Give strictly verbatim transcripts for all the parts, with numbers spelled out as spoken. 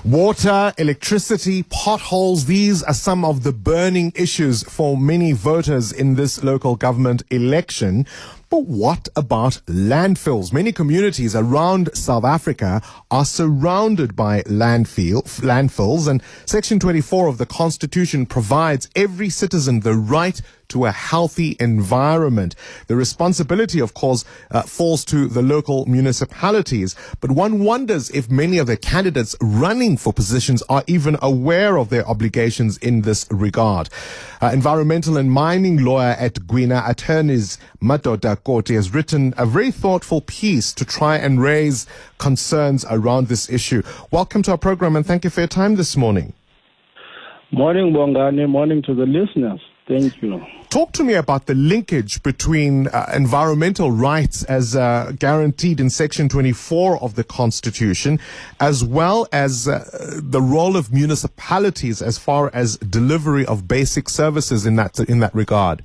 Water, electricity, potholes, these are some of the burning issues for many voters in this local government election. But what about landfills? Many communities around South Africa are surrounded by landfill, landfills, and Section twenty-four of the Constitution provides every citizen the right to a healthy environment. The responsibility, of course, uh, falls to the local municipalities. But one wonders if many of the candidates running for positions are even aware of their obligations in this regard. Uh, environmental and mining lawyer at Gwina Attorneys, Madoda Koti, has written a very thoughtful piece to try and raise concerns around this issue. Welcome to our program and thank you for your time this morning. Morning, Bongani. Morning to the listeners. Thank you. Talk to me about the linkage between uh, environmental rights as uh, guaranteed in Section twenty-four of the Constitution, as well as uh, the role of municipalities as far as delivery of basic services in that in that regard.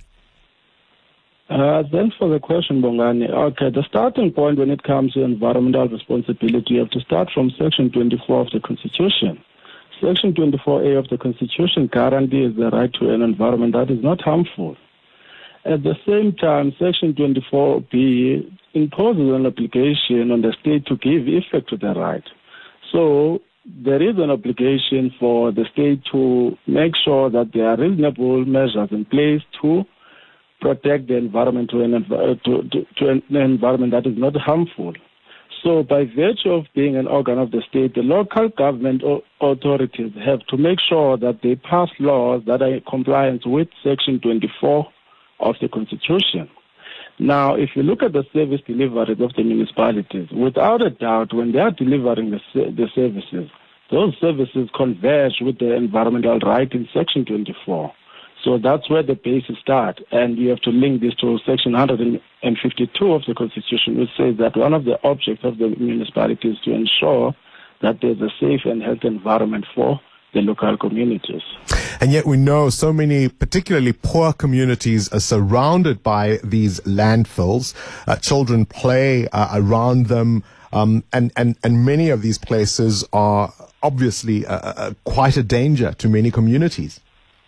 Uh, thanks for the question, Bongani. Okay, the starting point when it comes to environmental responsibility, you have to start from Section twenty-four of the Constitution. Section twenty-four A of the Constitution guarantees the right to an environment that is not harmful. At the same time, Section twenty-four B imposes an obligation on the state to give effect to the right. So there is an obligation for the state to make sure that there are reasonable measures in place to protect the environment to an, to, to, to an environment that is not harmful. So by virtue of being an organ of the state, the local government authorities have to make sure that they pass laws that are in compliance with Section twenty-four of the Constitution. Now, if you look at the service deliveries of the municipalities, without a doubt, when they are delivering the, the services, those services converge with the environmental right in Section twenty-four. So that's where the bases start. And you have to link this to Section one hundred fifty-two of the Constitution, which says that one of the objects of the municipality is to ensure that there's a safe and healthy environment for the local communities. And yet we know so many, particularly poor communities, are surrounded by these landfills. Uh, children play uh, around them, um, and, and, and many of these places are obviously uh, uh, quite a danger to many communities.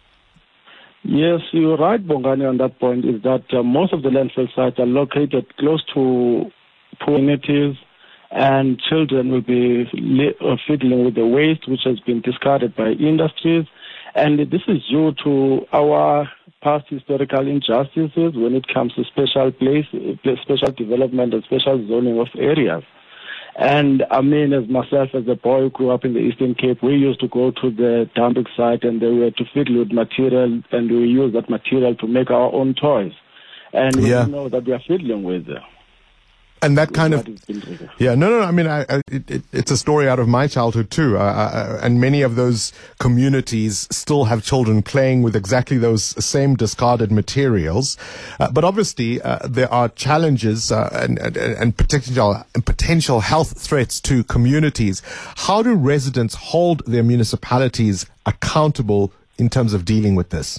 Yes, you're right, Bongani, on that point, is that uh, most of the landfill sites are located close to communities, and children will be li- uh, fiddling with the waste which has been discarded by industries. And this is due to our past historical injustices when it comes to special place, special development and special zoning of areas. And I mean, as myself, as a boy who grew up in the Eastern Cape, we used to go to the dumping site and they were to fiddle with material, and we use that material to make our own toys. And we yeah. know that we are fiddling with it. And that kind of, yeah, no, no, no I mean, I, I, it, it's a story out of my childhood too. Uh, uh, and many of those communities still have children playing with exactly those same discarded materials. Uh, but obviously, uh, there are challenges uh, and, and, and potential, and potential health threats to communities. How do residents hold their municipalities accountable in terms of dealing with this?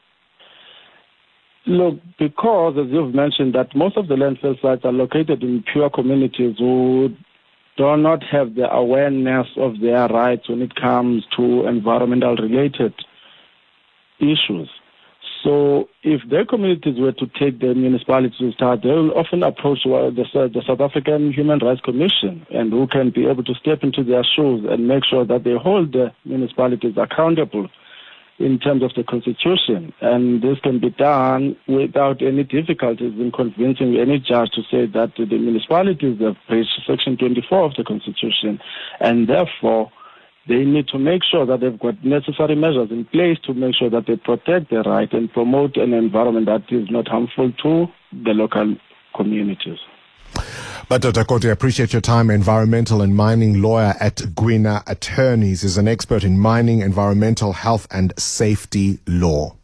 Look, because, as you've mentioned, that most of the landfill sites are located in poor communities who do not have the awareness of their rights when it comes to environmental-related issues. So if their communities were to take the municipality to start, they will often approach the, the South African Human Rights Commission, and who can be able to step into their shoes and make sure that they hold the municipalities accountable in terms of the Constitution. And this can be done without any difficulties in convincing any judge to say that the municipalities have breached Section twenty-four of the Constitution, and therefore they need to make sure that they've got necessary measures in place to make sure that they protect their right and promote an environment that is not harmful to the local communities. But Doctor Koti, I appreciate your time. Environmental and mining lawyer at Gwina Attorneys, is an expert in mining, environmental health and safety law.